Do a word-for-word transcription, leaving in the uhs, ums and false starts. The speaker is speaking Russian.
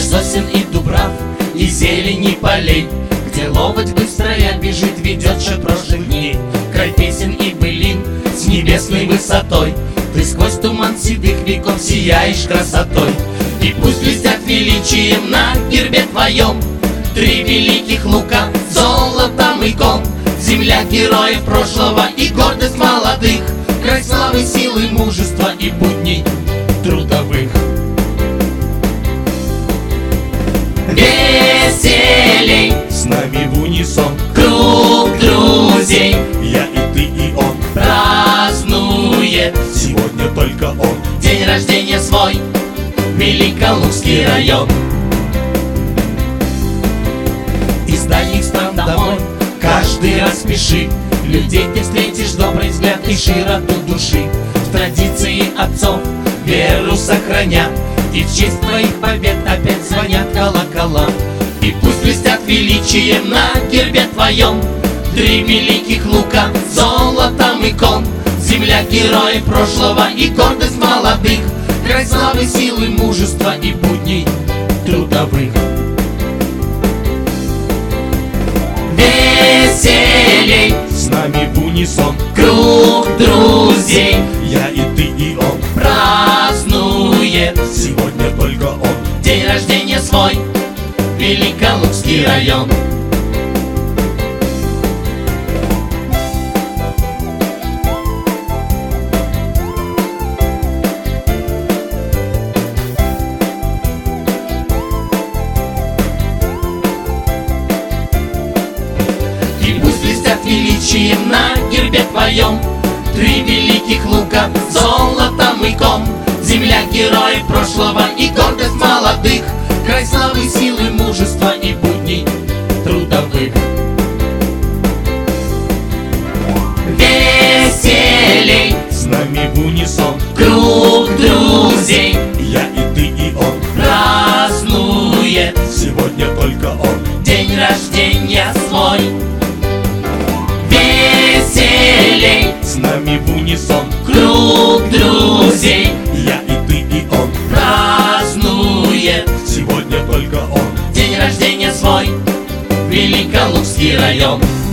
сосен и дубрав, и зелени полей, где ловоть быстрая бежит, ведет же прошлых дней. Край песен и былин с небесной высотой, ты сквозь туман седых веков сияешь красотой. И пусть блестят величием на гербе твоем три великих лука золотом и ком. Земля героев прошлого и гордость молодых, край славы, силы, мужества и будней трудовых. Веселей с нами в унисон круг друзей, я и ты и он, празднует сегодня только он день рождения свой, Великолукский район. Из дальних стран домой каждый раз спеши, людей ты встретишь добрый взгляд и широту души. В традиции отцов веру сохраня, и в честь твоих побед опять звонят колокола. И пусть блестят величием на гербе твоем три великих лука золотом и ком. Земля героев прошлого и гордость молодых, край славы, силы, мужества и будней трудовых. Веселей с нами в унисон круг друзей, я и ты и он, празднует сегодня только он день рождения свой, Великолукский район. И пусть блестят величием на гербе твоем три великих лука золотом и ком. Земля героев прошлого и гордость молодых, край славы, силы, мужества и будней трудовых. Веселей с нами в унисон круг друзей, я и ты и он, празднует сегодня только он день рождения свой. Веселей с нами в унисон круг друзей, я и ты и он, празднует сегодня только он день рождения свой, Великолукский район.